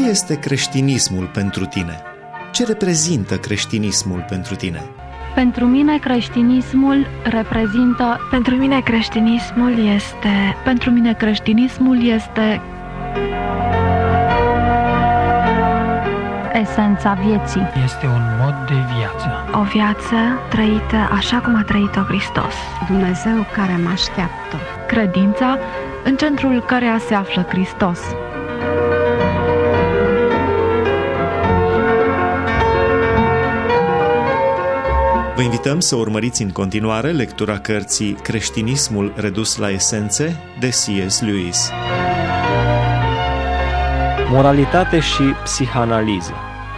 este creștinismul pentru tine? Ce reprezintă creștinismul pentru tine? Pentru mine creștinismul reprezintă... Pentru mine creștinismul este esența vieții. Este un mod de viață. o viață trăită așa cum a trăit-o Hristos. Dumnezeu care mă așteaptă. Credința în centrul căreia se află Hristos. Vă invităm să urmăriți în continuare lectura cărții Creștinismul redus la esențe de C.S. Lewis. Moralitate și psihanaliză.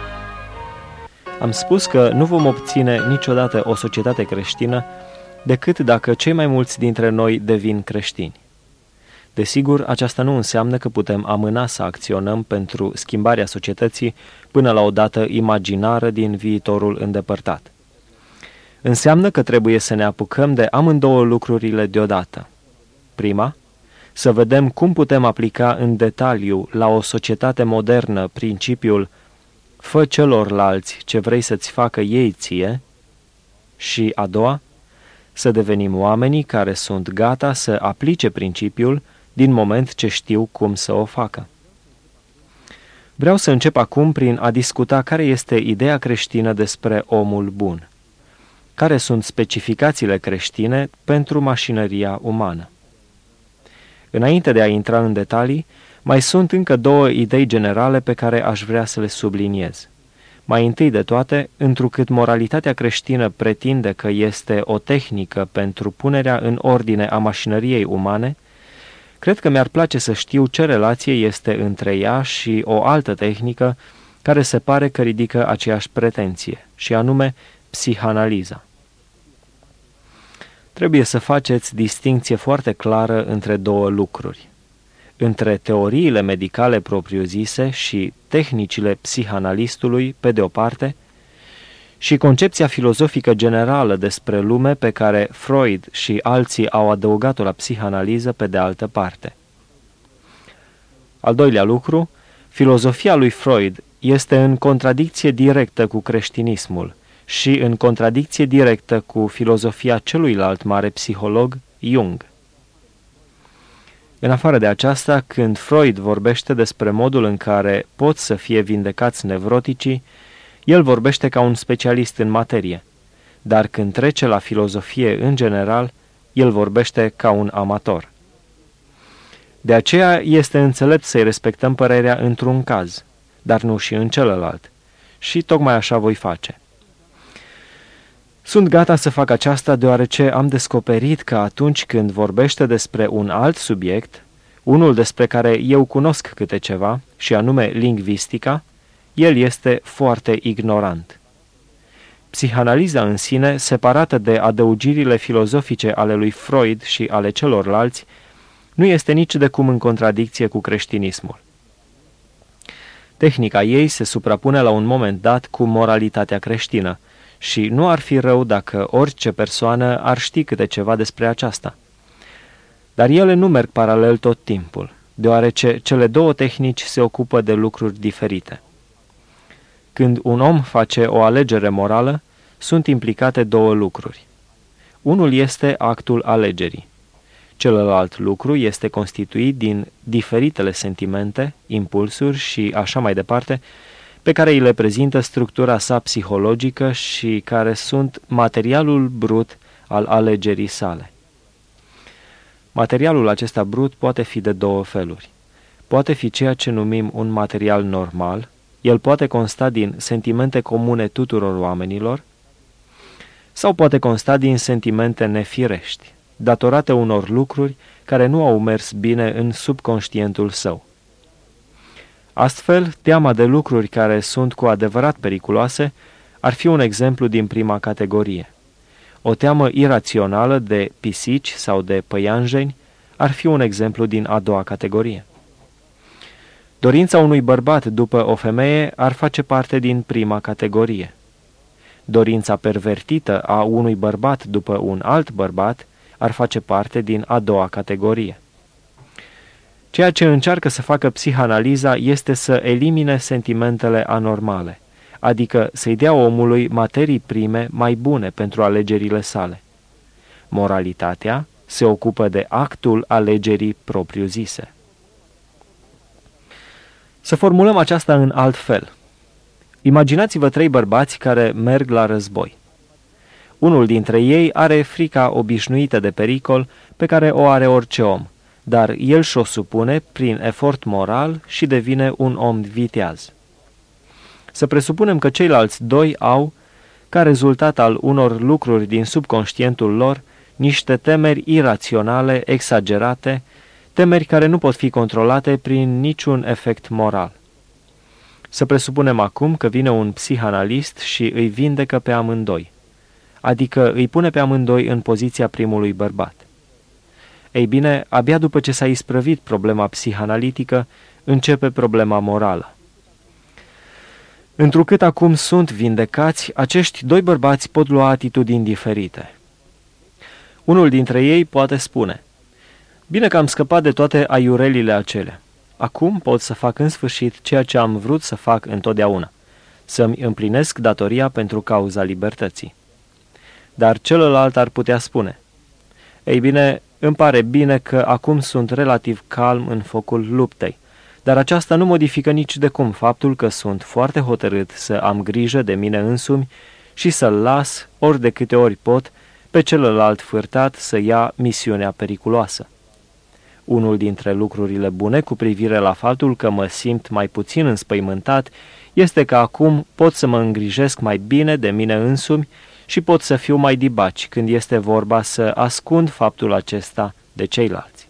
Am spus că nu vom obține niciodată o societate creștină decât dacă cei mai mulți dintre noi devin creștini. Desigur, aceasta nu înseamnă că putem amâna să acționăm pentru schimbarea societății până la o dată imaginară din viitorul îndepărtat. Înseamnă că trebuie să ne apucăm de amândouă lucrurile deodată. Prima, să vedem cum putem aplica în detaliu la o societate modernă principiul fă celorlalți ce vrei să-ți facă ei ție, și a doua, să devenim oamenii care sunt gata să aplice principiul din moment ce știu cum să o facă. Vreau să încep acum prin a discuta care este ideea creștină despre omul bun. Care sunt specificațiile creștine pentru mașinăria umană? Înainte de a intra în detalii, mai sunt încă două idei generale pe care aș vrea să le subliniez. Mai întâi de toate, întrucât moralitatea creștină pretinde că este o tehnică pentru punerea în ordine a mașinăriei umane, cred că mi-ar place să știu ce relație este între ea și o altă tehnică care se pare că ridică aceeași pretenție, și anume psihanaliza. Trebuie să faceți distincție foarte clară între două lucruri. Între teoriile medicale propriu-zise și tehnicile psihanalistului, pe de o parte, și concepția filozofică generală despre lume pe care Freud și alții au adăugat-o la psihanaliză, pe de altă parte. Al doilea lucru, filozofia lui Freud este în contradicție directă cu creștinismul și în contradicție directă cu filozofia celuilalt mare psiholog, Jung. În afară de aceasta, când Freud vorbește despre modul în care pot să fie vindecați nevroticii, el vorbește ca un specialist în materie, dar când trece la filozofie în general, el vorbește ca un amator. De aceea este înțelept să-i respectăm părerea într-un caz, dar nu și în celălalt, și tocmai așa voi face. Sunt gata să fac aceasta deoarece am descoperit că atunci când vorbește despre un alt subiect, unul despre care eu cunosc câte ceva, și anume lingvistica, el este foarte ignorant. Psihanaliza în sine, separată de adăugirile filozofice ale lui Freud și ale celorlalți, nu este nici de cum în contradicție cu creștinismul. Tehnica ei se suprapune la un moment dat cu moralitatea creștină, și nu ar fi rău dacă orice persoană ar ști câte ceva despre aceasta. Dar ele nu merg paralel tot timpul, deoarece cele două tehnici se ocupă de lucruri diferite. Când un om face o alegere morală, sunt implicate două lucruri. Unul este actul alegerii. Celălalt lucru este constituit din diferitele sentimente, impulsuri și așa mai departe, pe care îi le prezintă structura sa psihologică și care sunt materialul brut al alegerii sale. Materialul acesta brut poate fi de două feluri. Poate fi ceea ce numim un material normal, el poate consta din sentimente comune tuturor oamenilor, sau poate consta din sentimente nefirești, datorate unor lucruri care nu au mers bine în subconștientul său. Astfel, teama de lucruri care sunt cu adevărat periculoase ar fi un exemplu din prima categorie. O teamă irațională de pisici sau de păianjeni ar fi un exemplu din a doua categorie. Dorința unui bărbat după o femeie ar face parte din prima categorie. Dorința pervertită a unui bărbat după un alt bărbat ar face parte din a doua categorie. Ceea ce încearcă să facă psihanaliza este să elimine sentimentele anormale, adică să-i dea omului materii prime mai bune pentru alegerile sale. Moralitatea se ocupă de actul alegerii propriu-zise. Să formulăm aceasta în alt fel. Imaginați-vă 3 bărbați care merg la război. Unul dintre ei are frica obișnuită de pericol pe care o are orice om, dar el și-o supune prin efort moral și devine un om viteaz. Să presupunem că ceilalți 2 au, ca rezultat al unor lucruri din subconștientul lor, niște temeri iraționale, exagerate, temeri care nu pot fi controlate prin niciun efect moral. Să presupunem acum că vine un psihanalist și îi vindecă pe amândoi, adică îi pune pe amândoi în poziția primului bărbat. Ei bine, abia după ce s-a isprăvit problema psihanalitică, începe problema morală. Întrucât acum sunt vindecați, acești 2 bărbați pot lua atitudini diferite. Unul dintre ei poate spune: bine că am scăpat de toate aiurelile acelea. Acum pot să fac în sfârșit ceea ce am vrut să fac întotdeauna, să-mi împlinesc datoria pentru cauza libertății. Dar celălalt ar putea spune: ei bine, îmi pare bine că acum sunt relativ calm în focul luptei, dar aceasta nu modifică nici de cum faptul că sunt foarte hotărât să am grijă de mine însumi și să-l las, ori de câte ori pot, pe celălalt fârtat să ia misiunea periculoasă. Unul dintre lucrurile bune cu privire la faptul că mă simt mai puțin înspăimântat este că acum pot să mă îngrijesc mai bine de mine însumi și pot să fiu mai dibaci când este vorba să ascund faptul acesta de ceilalți.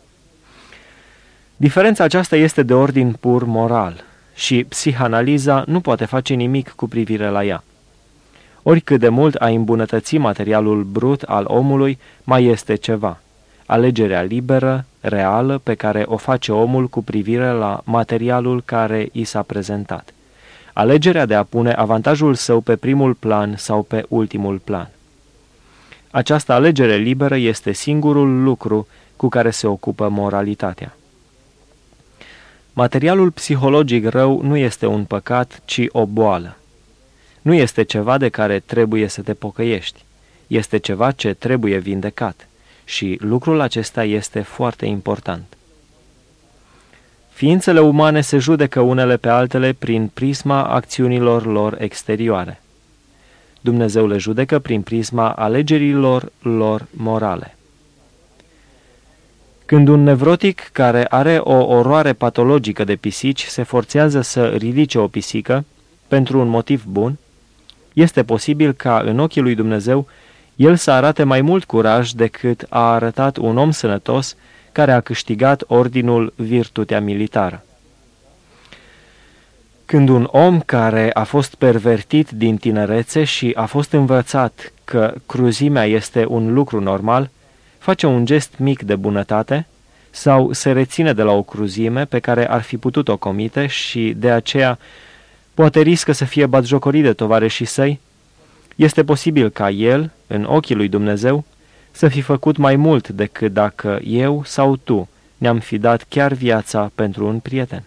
Diferența aceasta este de ordin pur moral și psihanaliza nu poate face nimic cu privire la ea. Oricât de mult a îmbunătăți materialul brut al omului, mai este ceva: alegerea liberă, reală, pe care o face omul cu privire la materialul care i s-a prezentat. Alegerea de a pune avantajul său pe primul plan sau pe ultimul plan. Această alegere liberă este singurul lucru cu care se ocupă moralitatea. Materialul psihologic rău nu este un păcat, ci o boală. Nu este ceva de care trebuie să te pocăiești. Este ceva ce trebuie vindecat. Și lucrul acesta este foarte important. Ființele umane se judecă unele pe altele prin prisma acțiunilor lor exterioare. Dumnezeu le judecă prin prisma alegerilor lor morale. Când un nevrotic care are o oroare patologică de pisici se forțează să ridice o pisică, pentru un motiv bun, este posibil ca în ochii lui Dumnezeu el să arate mai mult curaj decât a arătat un om sănătos care a câștigat ordinul virtutea militară. Când un om care a fost pervertit din tinerețe și a fost învățat că cruzimea este un lucru normal, face un gest mic de bunătate sau se reține de la o cruzime pe care ar fi putut-o comite și de aceea poate riscă să fie batjocorit de tovarășii săi, este posibil ca el, în ochii lui Dumnezeu, să fi făcut mai mult decât dacă eu sau tu ne-am fi dat chiar viața pentru un prieten.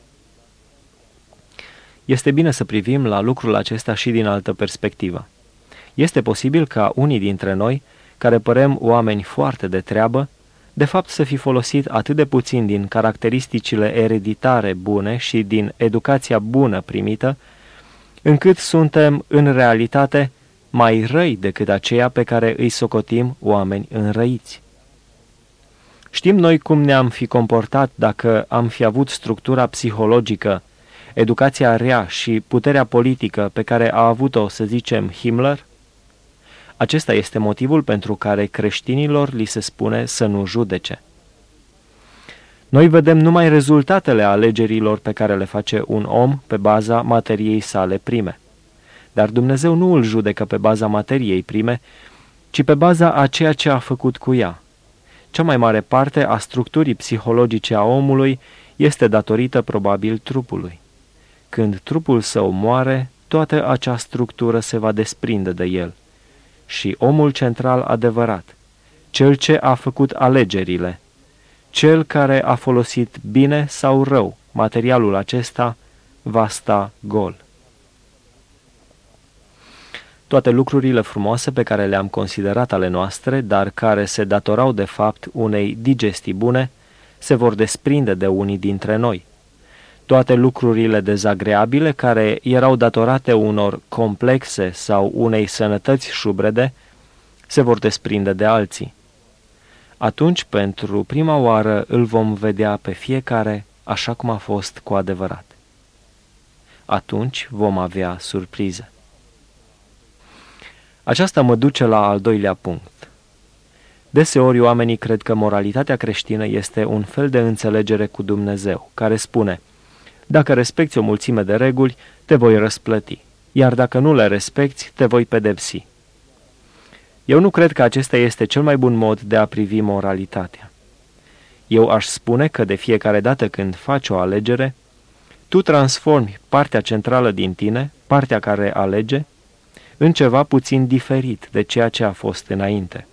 Este bine să privim la lucrul acesta și din altă perspectivă. Este posibil ca unii dintre noi, care părem oameni foarte de treabă, de fapt să fi folosit atât de puțin din caracteristicile ereditare bune și din educația bună primită, încât suntem, în realitate, mai răi decât aceia pe care îi socotim oameni înrăiți. Știm noi cum ne-am fi comportat dacă am fi avut structura psihologică, educația rea și puterea politică pe care a avut-o, să zicem, Himmler? Acesta este motivul pentru care creștinilor li se spune să nu judece. Noi vedem numai rezultatele alegerilor pe care le face un om pe baza materiei sale prime. Dar Dumnezeu nu îl judecă pe baza materiei prime, ci pe baza a ceea ce a făcut cu ea. Cea mai mare parte a structurii psihologice a omului este datorită probabil trupului. Când trupul său moare, toată acea structură se va desprinde de el. Și omul central adevărat, cel ce a făcut alegerile, cel care a folosit bine sau rău materialul acesta va sta gol. Toate lucrurile frumoase pe care le-am considerat ale noastre, dar care se datorau de fapt unei digestii bune, se vor desprinde de unii dintre noi. Toate lucrurile dezagreabile care erau datorate unor complexe sau unei sănătăți șubrede, se vor desprinde de alții. Atunci, pentru prima oară, îl vom vedea pe fiecare așa cum a fost cu adevărat. Atunci vom avea surprize. Aceasta mă duce la al doilea punct. Deseori oamenii cred că moralitatea creștină este un fel de înțelegere cu Dumnezeu, care spune: dacă respecti o mulțime de reguli, te voi răsplăti, iar dacă nu le respecti, te voi pedepsi. Eu nu cred că acesta este cel mai bun mod de a privi moralitatea. Eu aș spune că de fiecare dată când faci o alegere, tu transformi partea centrală din tine, partea care alege, în ceva puțin diferit de ceea ce a fost înainte.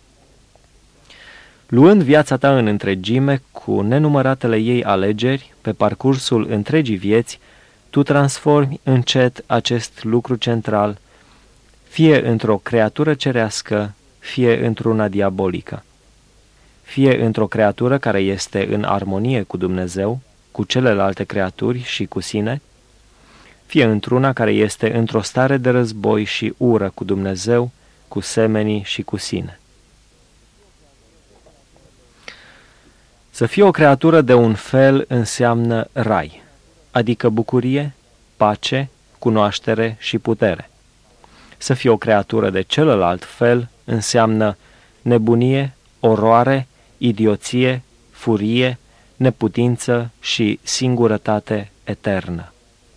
Luând viața ta în întregime, cu nenumăratele ei alegeri, pe parcursul întregii vieți, tu transformi încet acest lucru central, fie într-o creatură cerească, fie într-una diabolică. Fie într-o creatură care este în armonie cu Dumnezeu, cu celelalte creaturi și cu sine, fie într-una care este într-o stare de război și ură cu Dumnezeu, cu semenii și cu sine. Să fie o creatură de un fel înseamnă rai, adică bucurie, pace, cunoaștere și putere. Să fie o creatură de celălalt fel înseamnă nebunie, oroare, idioție, furie, neputință și singurătate eternă.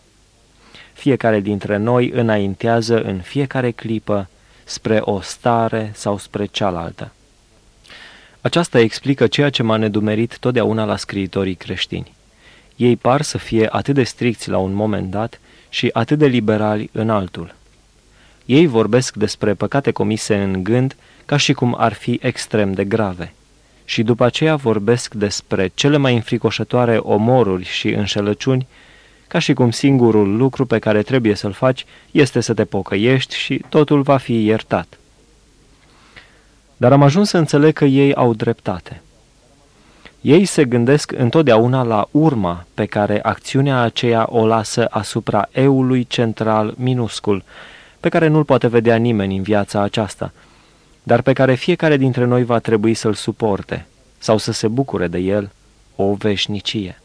Fiecare dintre noi înaintează în fiecare clipă spre o stare sau spre cealaltă. Aceasta explică ceea ce m-a nedumerit totdeauna la scriitorii creștini. Ei par să fie atât de stricți la un moment dat și atât de liberali în altul. Ei vorbesc despre păcate comise în gând ca și cum ar fi extrem de grave. Și după aceea vorbesc despre cele mai înfricoșătoare omoruri și înșelăciuni, ca și cum singurul lucru pe care trebuie să-l faci este să te pocăiești și totul va fi iertat. Dar am ajuns să înțeleg că ei au dreptate. Ei se gândesc întotdeauna la urma pe care acțiunea aceea o lasă asupra eului central minuscul, pe care nu-l poate vedea nimeni în viața aceasta, dar pe care fiecare dintre noi va trebui să-l suporte sau să se bucure de el o veșnicie.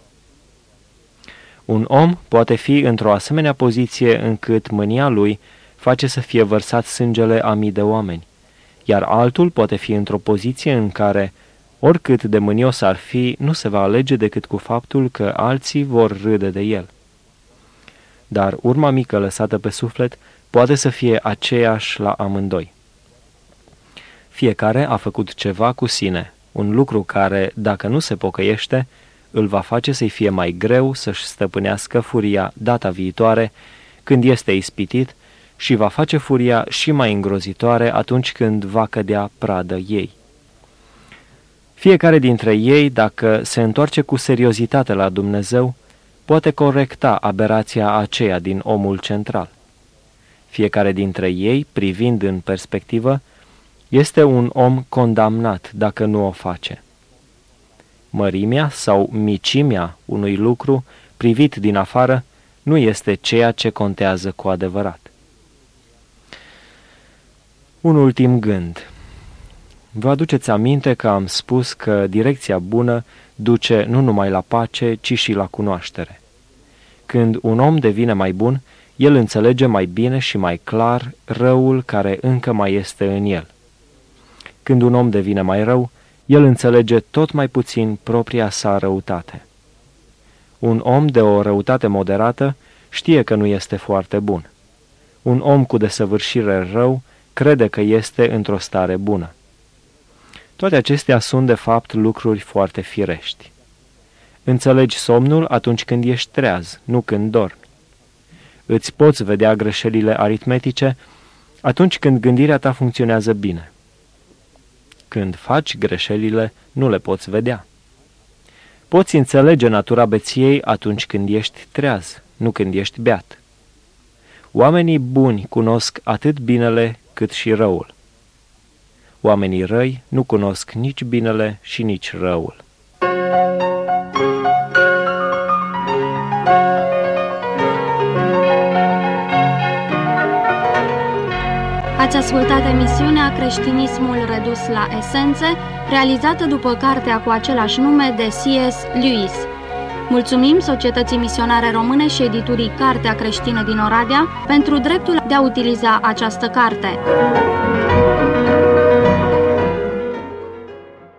Un om poate fi într-o asemenea poziție încât mânia lui face să fie vărsat sângele a mii de oameni, iar altul poate fi într-o poziție în care, oricât de mânios ar fi, nu se va alege decât cu faptul că alții vor râde de el. Dar urma mică lăsată pe suflet poate să fie aceeași la amândoi. Fiecare a făcut ceva cu sine, un lucru care, dacă nu se pocăiește, îl va face să-i fie mai greu să-și stăpânească furia data viitoare când este ispitit și va face furia și mai îngrozitoare atunci când va cădea pradă ei. Fiecare dintre ei, dacă se întoarce cu seriozitate la Dumnezeu, poate corecta aberația aceea din omul central. Fiecare dintre ei, privind în perspectivă, este un om condamnat dacă nu o face. Mărimea sau micimea unui lucru, privit din afară, nu este ceea ce contează cu adevărat. Un ultim gând. Vă aduceți aminte că am spus că direcția bună duce nu numai la pace, ci și la cunoaștere. Când un om devine mai bun, el înțelege mai bine și mai clar răul care încă mai este în el. Când un om devine mai rău, el înțelege tot mai puțin propria sa răutate. Un om de o răutate moderată știe că nu este foarte bun. Un om cu desăvârșire rău crede că este într-o stare bună. Toate acestea sunt de fapt lucruri foarte firești. Înțelegi somnul atunci când ești treaz, nu când dormi. Îți poți vedea greșelile aritmetice atunci când gândirea ta funcționează bine. Când faci greșelile, nu le poți vedea. Poți înțelege natura beției atunci când ești treaz, nu când ești beat. Oamenii buni cunosc atât binele cât și răul. Oamenii răi nu cunosc nici binele și nici răul. Ați ascultat emisiunea Creștinismul redus la esențe, realizată după cartea cu același nume de C.S. Lewis. Mulțumim Societății Misionare Române și editurii Cartea Creștină din Oradea pentru dreptul de a utiliza această carte.